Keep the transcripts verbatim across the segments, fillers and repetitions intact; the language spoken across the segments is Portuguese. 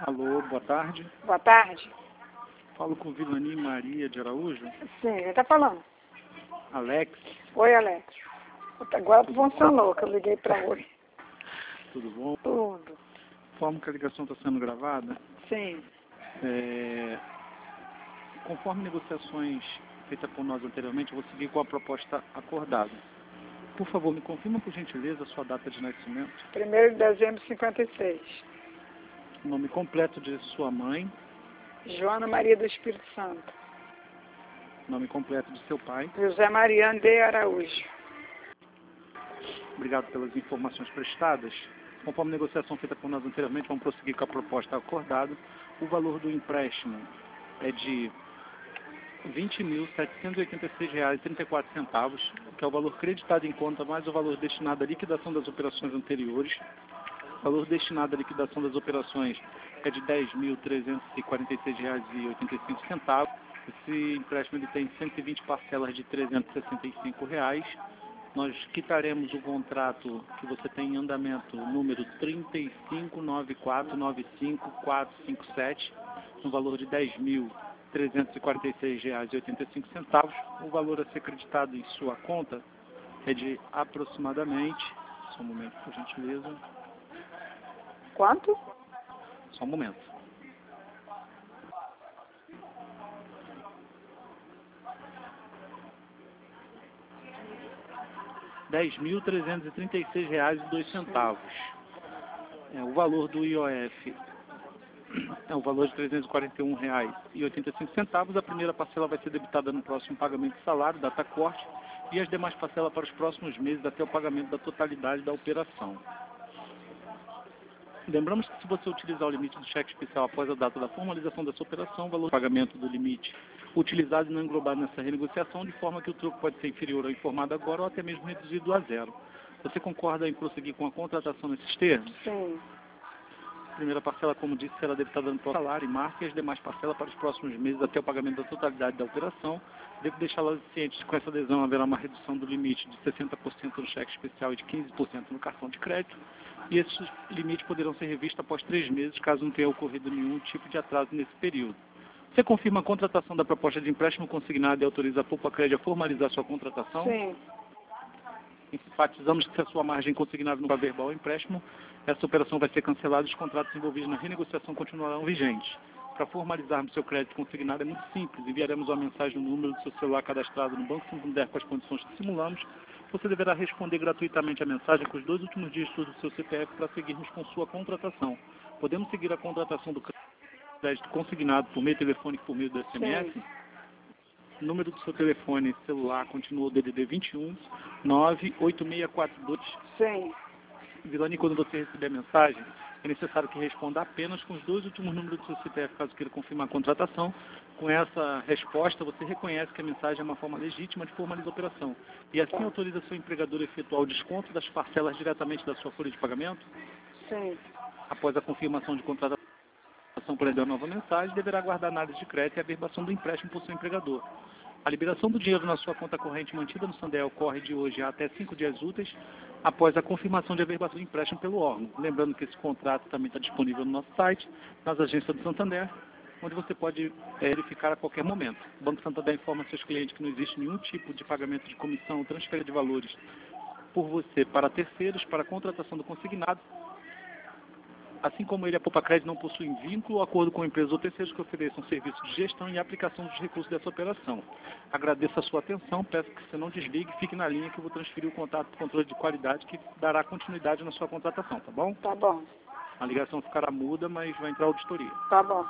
Alô, boa tarde. Boa tarde. Falo com Vilani Maria de Araújo. Sim, ele está falando. Alex. Oi, Alex. Agora funcionou, que eu liguei para hoje. Tudo bom? Tudo. Informo que a ligação está sendo gravada. Sim. É... Conforme negociações feitas por nós anteriormente, eu vou seguir com a proposta acordada. Por favor, me confirma por gentileza a sua data de nascimento. primeiro de dezembro de cinquenta e seis. O nome completo de sua mãe. Joana Maria do Espírito Santo. Nome completo de seu pai. José Mariano de Araújo. Obrigado pelas informações prestadas. Conforme a negociação feita por nós anteriormente, vamos prosseguir com a proposta acordada. O valor do empréstimo é de vinte mil setecentos e oitenta e seis reais e trinta e quatro centavos, que é o valor creditado em conta mais o valor destinado à liquidação das operações anteriores. O valor destinado à liquidação das operações é de dez mil trezentos e quarenta e seis reais e oitenta e cinco centavos. Esse empréstimo ele tem cento e vinte parcelas de trezentos e sessenta e cinco reais. Nós quitaremos o contrato que você tem em andamento, número trinta e cinco noventa e quatro noventa e cinco quatrocentos e cinquenta e sete, no valor de dez mil trezentos e quarenta e seis reais e oitenta e cinco centavos. O valor a ser creditado em sua conta é de aproximadamente, só um momento por gentileza, Quanto? só um momento. dez mil trezentos e trinta e seis reais e dois centavos. É, o valor do I O F é o valor de trezentos e quarenta e um reais e oitenta e cinco centavos. A primeira parcela vai ser debitada no próximo pagamento de salário, data corte, e as demais parcelas para os próximos meses até o pagamento da totalidade da operação. Lembramos que se você utilizar o limite do cheque especial após a data da formalização dessa operação, o valor do pagamento do limite utilizado e não englobado nessa renegociação, de forma que o troco pode ser inferior ao informado agora ou até mesmo reduzido a zero. Você concorda em prosseguir com a contratação nesses termos? Sim. A primeira parcela, como disse, será debitada no próximo salário e marca, e as demais parcelas para os próximos meses até o pagamento da totalidade da operação. Devo deixá-las cientes que com essa adesão haverá uma redução do limite de sessenta por cento no cheque especial e de quinze por cento no cartão de crédito, e esses limites poderão ser revistos após três meses, caso não tenha ocorrido nenhum tipo de atraso nesse período. Você confirma a contratação da proposta de empréstimo consignado e autoriza a Poupa Crédito a formalizar sua contratação? Sim. Enfatizamos que se a sua margem consignada não for verbal ao empréstimo, essa operação vai ser cancelada e os contratos envolvidos na renegociação continuarão vigentes. Para formalizarmos seu crédito consignado é muito simples. Enviaremos uma mensagem no número do seu celular cadastrado no Banco Santander com as condições que simulamos. Você deverá responder gratuitamente a mensagem com os dois últimos dígitos do seu C P F para seguirmos com sua contratação. Podemos seguir a contratação do crédito consignado por meio telefônico por meio do S M S? Sim. O número do seu telefone celular continua o D D D vinte e um, nove oito seis quatro dois. Sim. Vilani, quando você receber a mensagem, é necessário que responda apenas com os dois últimos números do seu C P F, caso queira confirmar a contratação. Com essa resposta, você reconhece que a mensagem é uma forma legítima de formalizar a operação. E assim autoriza seu empregador a efetuar o desconto das parcelas diretamente da sua folha de pagamento? Sim. Após a confirmação de contratação por uma nova mensagem, deverá aguardar a análise de crédito e a averbação do empréstimo por seu empregador. A liberação do dinheiro na sua conta corrente mantida no Santander ocorre de hoje a até cinco dias úteis após a confirmação de averbação do empréstimo pelo órgão. Lembrando que esse contrato também está disponível no nosso site, nas agências do Santander, onde você pode é, verificar a qualquer momento. O Banco Santander informa seus clientes que não existe nenhum tipo de pagamento de comissão ou transferência de valores por você para terceiros para a contratação do consignado. Assim como ele, a Poupa Crédito não possui vínculo ou acordo com empresas ou terceiros que ofereçam serviço de gestão e aplicação dos recursos dessa operação. Agradeço a sua atenção, peço que você não desligue, fique na linha que eu vou transferir o contato para o controle de qualidade que dará continuidade na sua contratação, tá bom? Tá bom. A ligação ficará muda, mas vai entrar a auditoria. Tá bom.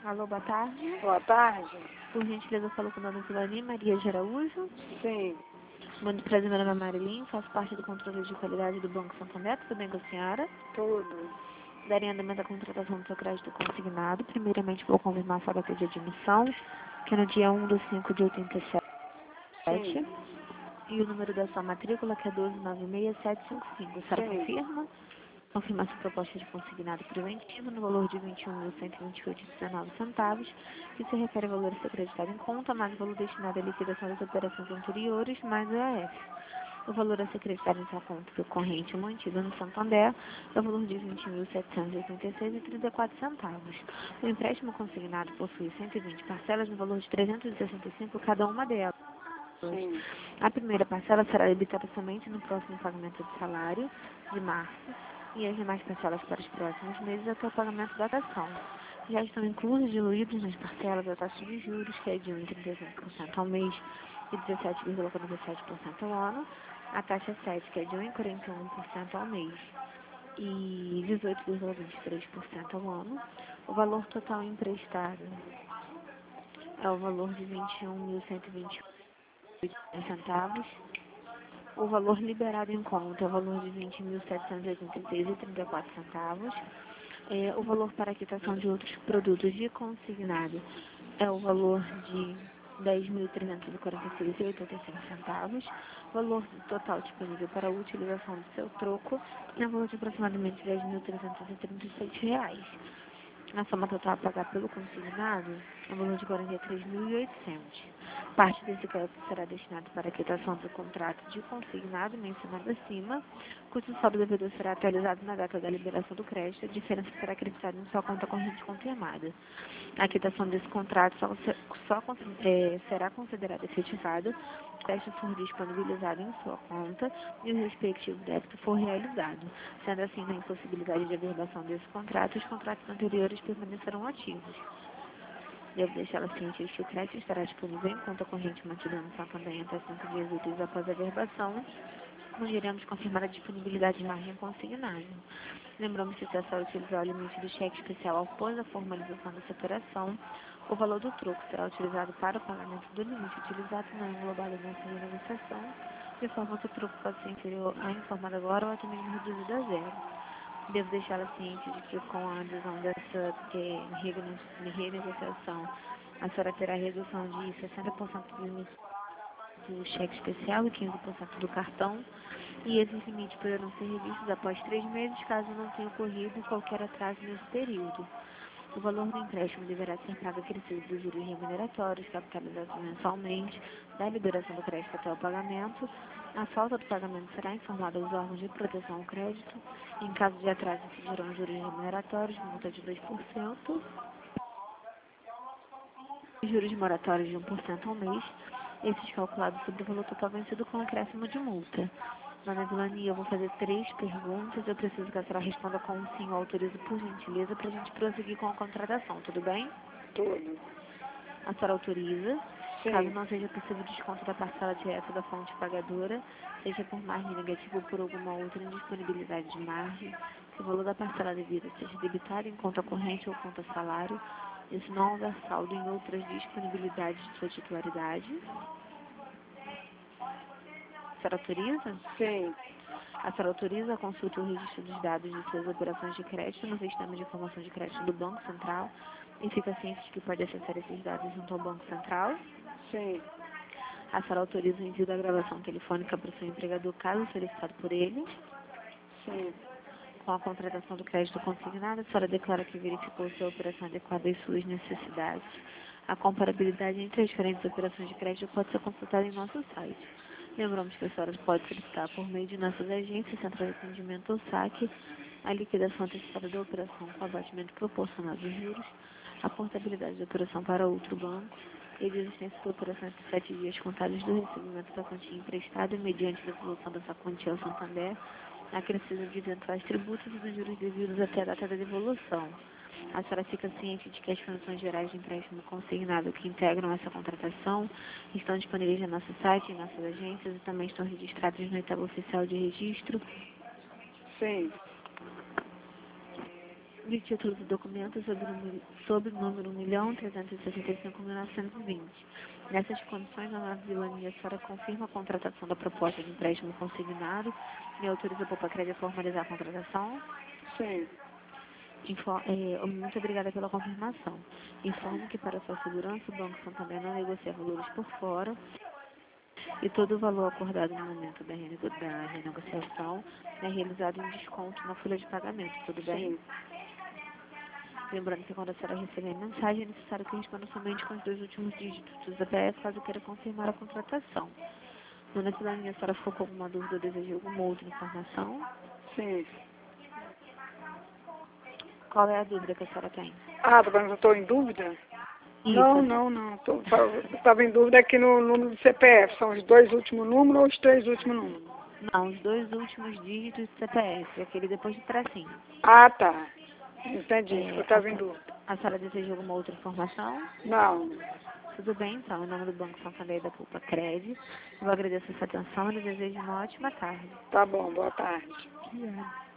Alô, boa tarde. Boa tarde. Por gentileza, falo com a dona Vilani Maria de Araújo. Sim, Muito prazer, meu nome é Marilyn, faço parte do controle de qualidade do Banco Santander, tudo bem com a senhora? tudo. Darei andamento à contratação do seu crédito consignado. Primeiramente, vou confirmar sua data de admissão, que é no dia um de cinco de oitenta e sete. Sim, E o número da sua matrícula, que é doze nove seis sete cinco cinco. A senhora sim, confirma? Confirma sua proposta de consignado preventivo no valor de vinte e um mil cento e vinte e oito vírgula dezenove centavos, que se refere ao valor a ser acreditado em conta, mais o valor destinado à liquidação das operações anteriores, mais o A F. O valor a ser acreditado em sua conta corrente mantida no Santander é o valor de vinte mil setecentos e oitenta e seis vírgula trinta e quatro centavos. O empréstimo consignado possui cento e vinte parcelas no valor de trezentos e sessenta e cinco cada uma delas. sim, A primeira parcela será debitada somente no próximo pagamento de salário, de março, e as demais parcelas para os próximos meses até o pagamento da dação. Já estão inclusos diluídos nas parcelas a taxa de juros, que é de um vírgula trinta e cinco por cento ao mês e dezessete vírgula quarenta e sete por cento ao ano, a taxa sete, que é de um vírgula quarenta e um por cento ao mês e dezoito vírgula vinte e três por cento ao ano. O valor total emprestado é o valor de vinte e um mil cento e vinte e oito centavos. O valor liberado em conta é o valor de vinte mil setecentos e oitenta e seis vírgula trinta e quatro centavos. É, o valor para a quitação de outros produtos de consignado é o valor de dez mil trezentos e quarenta e seis vírgula oitenta e cinco centavos. O valor total disponível para a utilização do seu troco é o valor de aproximadamente dez mil trezentos e trinta e sete reais. A soma total a pagar pelo consignado é o valor de quarenta e três mil e oitocentos. Parte desse crédito será destinado para a quitação do contrato de consignado mencionado acima, cujo saldo devedor será atualizado na data da liberação do crédito, a diferença será acreditada em sua conta corrente confirmada. A quitação desse contrato só, só é, será considerada efetivada se o crédito for disponibilizado em sua conta e o respectivo débito for realizado. Sendo assim, na impossibilidade de averbação desse contrato, os contratos anteriores permanecerão ativos. Devo deixá-la ciente de que o crédito estará disponível em conta corrente mantida no Santander até cinco dias úteis após a averbação, onde iremos confirmar a disponibilidade de margem consignada. Lembramos que se a senhora utilizar o limite do cheque especial após a formalização dessa operação, o valor do troco será utilizado para o pagamento do limite utilizado não englobado nessa renegociação, de forma que o troco pode ser inferior à informada agora ou até mesmo reduzido a zero. Devo deixá-la ciente de que com a adesão dessa eh, renegociação, a senhora terá redução de sessenta por cento do limite do cheque especial e quinze por cento do cartão, e esses limites poderão ser revistos após três meses, caso não tenha ocorrido qualquer atraso nesse período. O valor do empréstimo deverá ser pago acrescido dos juros remuneratórios, capitalizados mensalmente, da liberação do crédito até o pagamento. A falta do pagamento será informada aos órgãos de proteção ao crédito. Em caso de atraso, incidirão os juros remuneratórios, multa de dois por cento, e juros moratórios de um por cento ao mês, esses calculados sobre o valor total vencido com acréscimo de multa. Dona Vilani, eu vou fazer três perguntas. Eu preciso que a senhora responda com um sim ou autorizo, por gentileza, para a gente prosseguir com a contratação, tudo bem? tudo. A senhora autoriza. Sim, Caso não seja possível o desconto da parcela direta da fonte pagadora, seja por margem negativa ou por alguma outra indisponibilidade de margem, se o valor da parcela devida seja debitado em conta corrente ou conta salário, isso não houver saldo em outras disponibilidades de sua titularidade. A senhora autoriza? sim, A senhora autoriza a consulta e o registro dos dados de suas operações de crédito no sistema de informação de crédito do Banco Central e fica ciente de que pode acessar esses dados junto ao Banco Central. sim, A senhora autoriza o envio da gravação telefônica para o seu empregador, caso solicitado por ele. sim, Com a contratação do crédito consignado, a senhora declara que verificou se a operação adequada às suas necessidades. A comparabilidade entre as diferentes operações de crédito pode ser consultada em nosso site. Lembramos que a senhora pode solicitar por meio de nossas agências, central de atendimento ou saque, a liquidação antecipada da operação com abatimento proporcional dos juros, a portabilidade da operação para outro banco e a existência da operação entre sete dias contados do recebimento da quantia emprestada mediante a devolução dessa quantia ao Santander, a acrescida de eventuais tributos e dos juros devidos até a data da devolução. A senhora fica ciente de que as condições gerais de empréstimo consignado que integram essa contratação estão disponíveis no nosso site, em nossas agências e também estão registradas no Itaú Oficial de Registro. sim, de títulos e documentos sob o número, sob o número um milhão trezentos e sessenta e cinco mil novecentos e vinte. Nessas condições, a Nova Vilania, a senhora confirma a contratação da proposta de empréstimo consignado e autoriza a Popacred a formalizar a contratação? Sim. Info- é, muito obrigada pela confirmação. Informo que, para sua segurança, o Banco Santander não negocia valores por fora e todo o valor acordado no momento da, renego da renegociação é realizado em desconto na folha de pagamento, tudo bem? Sim. Lembrando que quando a senhora receber a mensagem, é necessário que responda somente com os dois últimos dígitos do C P F, caso queira confirmar a contratação. Dona Filania, a senhora ficou com alguma dúvida ou deseja alguma outra informação? Sim. Qual é a dúvida que a senhora tem? Ah, tá falando que eu estou em dúvida? Isso, Não, a- não, não. Tô, eu estava em dúvida aqui no número do C P F. São os dois últimos números ou os três últimos números? Não, os dois últimos dígitos do C P F, aquele depois de tracinho. Ah, tá. Entendi. É, Eu a, estava em sen- dúvida. a senhora deseja alguma outra informação? Não. Tudo bem, então, em nome do Banco Santander e da Culpa Cred, eu agradeço a sua atenção e lhe desejo uma ótima tarde. Tá bom. Boa tarde. Obrigada.